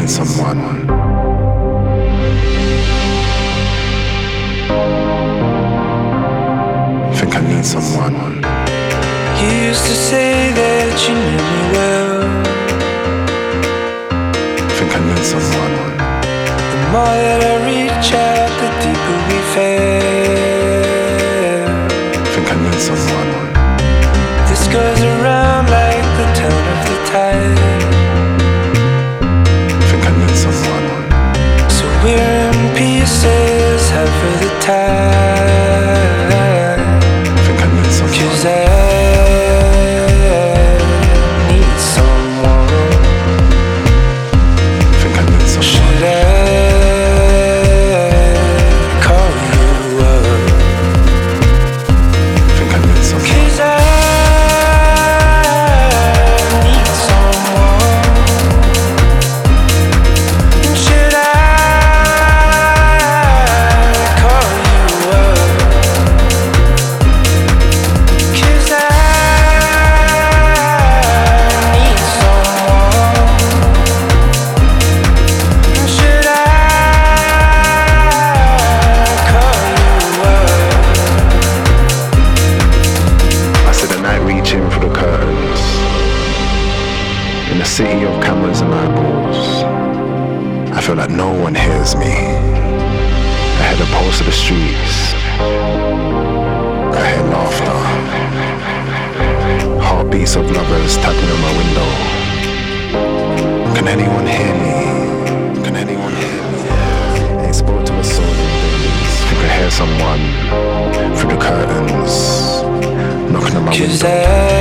need someone. Think I need someone. You used to say that you knew me well. Think I need someone. The more that I reach out, the deeper we fell. Think I need someone. This goes around like the turn of the tide. Think I need someone. So we're in pieces, half of the time. Think I need someone. 'Cause I need someone. Think I need someone. Should I call you up? Think I need someone. 'Cause I need someone. Should I call you up? 'Cause I need someone. Should I call you up? I said the night reaching for the curtains. In a city of cameras and eyeballs, I feel like no one hears me. I hear the pulse of the streets. I hear laughter. Heartbeats of lovers tapping on my window. Can anyone hear me? Can anyone hear me? Ain't spoke to a soul in days. Think I hear someone through the curtains knocking on my 'Cause window.